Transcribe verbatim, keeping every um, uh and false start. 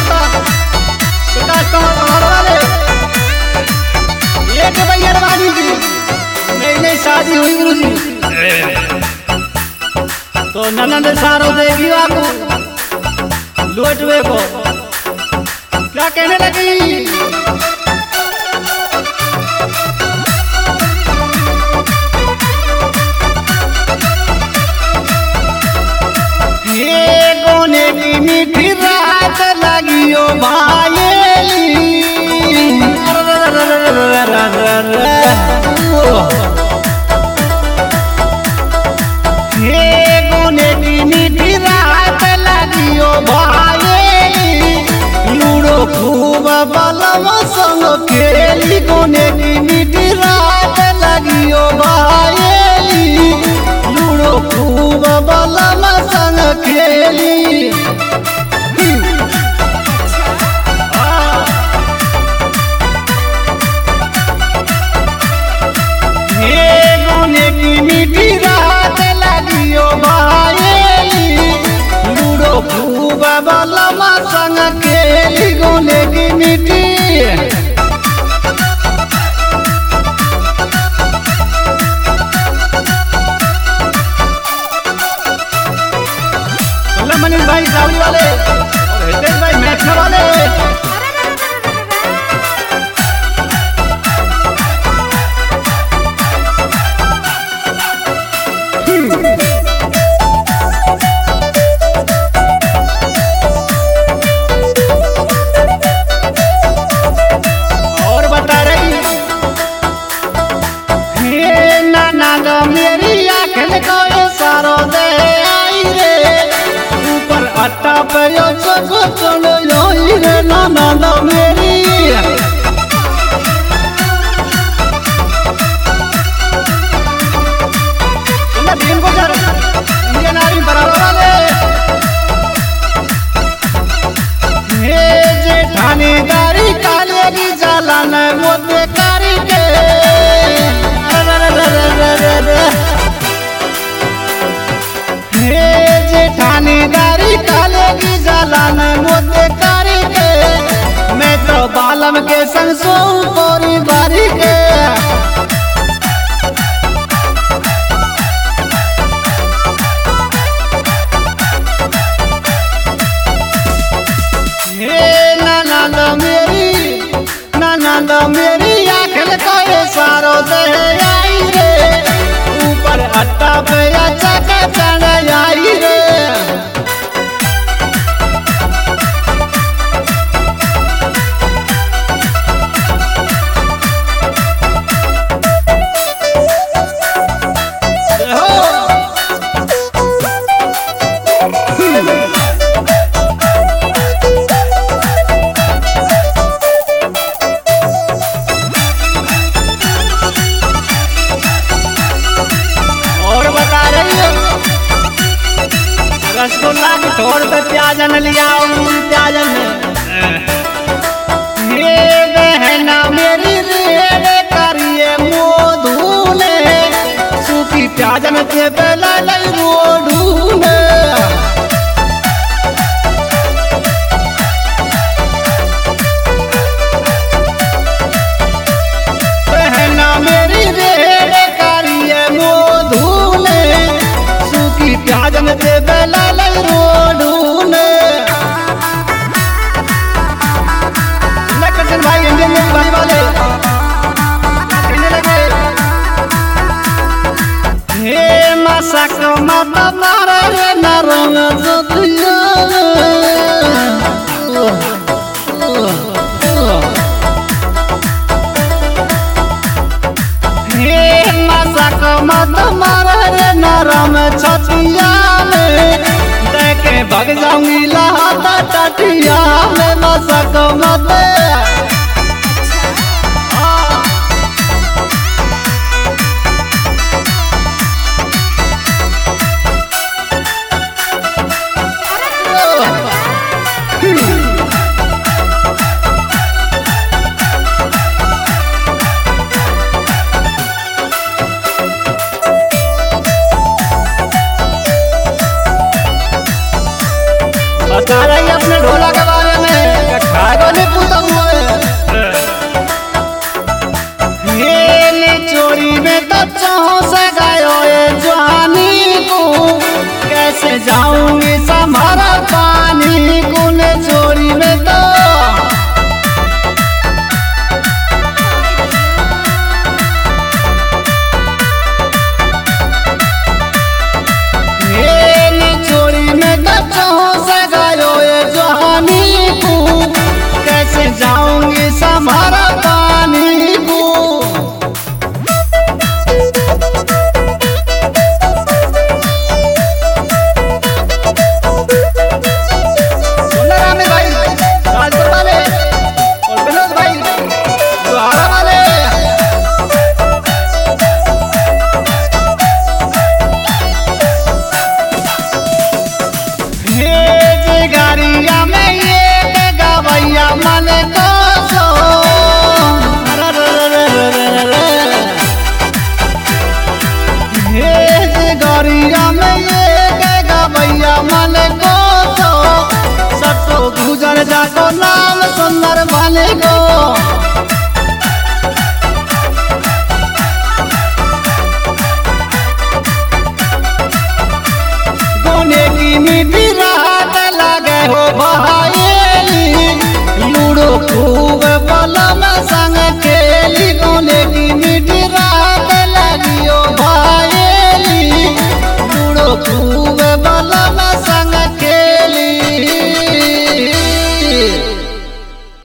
माता प्रकाश कमल कमल वाले एक भैया वाली जी नई नई शादी हुई गुरु जी तो ननद सारो देगी आपको लौटवे को क्या कहने लगी ये गोने की मीठी रात लगी ओ भाईली ये गोने की मीठी रात लगी ओ भाईली लूडो खूब बलम संग खेली गोने की मीठी रात लगी ओ भाईली लूडो खूब बलम संग खेली ये गोने की मीठी रात लगी ओ भाईली लूडो खूब बलम संग खेली गोने की मीठी मनीष भाई सावली वाले और हितेश भाई मैथना वाले और बता रही हे नाना गा मेरी आंखें को सारो दे आई रे ऊपर अट्टा पे यो चको चलो योई रे नाना गा मेरी इन्हें भीम को जा इंडिया नारी बराबर वाले हे जेठानी दारी काले की जालन मोते कारी के हे जेठानी दारी काले की जालन मोते कारी के मैं तो बालम के संग सो कोरी बारी के हे ननद मेरी ननद मेरी आंखें को सारो दे आई रे ऊपर अट्टा पे चक चढ़ आई रे रसगुल्ला की ठोर पे प्याजन लिया प्याजन ये बहना मेरी रे करिए मोधूने सूखी प्याजन के बेला लई रोडूने बहना मेरी रे करिए मोधूने सूखी प्याजन के बेला भाई इंडियन मेरी भाई वाले कहने लगे हे मसक मत मारे रे नरंग जोतिया हे मसक मत मारे रे नरम छतिया में देखे भग जाऊंगी लहाता टटिया में मसक मत जाने गो